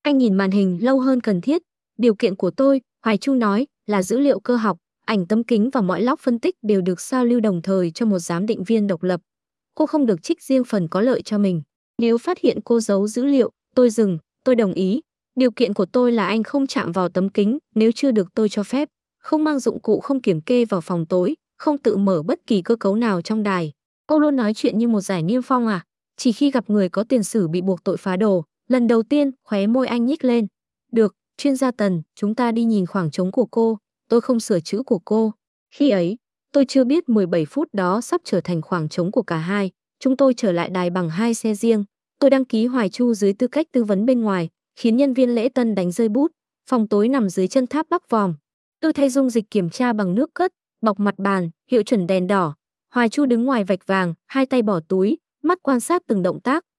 Anh nhìn màn hình lâu hơn cần thiết. Điều kiện của tôi, Hoài Chu nói, là dữ liệu cơ học, ảnh tấm kính và mọi log phân tích đều được sao lưu đồng thời cho một giám định viên độc lập. Cô không được trích riêng phần có lợi cho mình. Nếu phát hiện cô giấu dữ liệu, tôi dừng, tôi đồng ý. Điều kiện của tôi là anh không chạm vào tấm kính nếu chưa được tôi cho phép, không mang dụng cụ không kiểm kê vào phòng tối, không tự mở bất kỳ cơ cấu nào trong đài. Cô luôn nói chuyện như một giải niêm phong à? Chỉ khi gặp người có tiền sử bị buộc tội phá đồ. Lần đầu tiên, khóe môi anh nhích lên. Được, chuyên gia Tần, chúng ta đi nhìn khoảng trống của cô. Tôi không sửa chữ của cô. Khi ấy, tôi chưa biết 17 phút đó sắp trở thành khoảng trống của cả hai. Chúng tôi trở lại đài bằng hai xe riêng. Tôi đăng ký Hoài Chu dưới tư cách tư vấn bên ngoài, khiến nhân viên lễ tân đánh rơi bút. Phòng tối nằm dưới chân tháp Bắc Vòm. Tôi thay dung dịch kiểm tra bằng nước cất, bọc mặt bàn, hiệu chuẩn đèn đỏ. Hoài Chu đứng ngoài vạch vàng, hai tay bỏ túi, mắt quan sát từng động tác.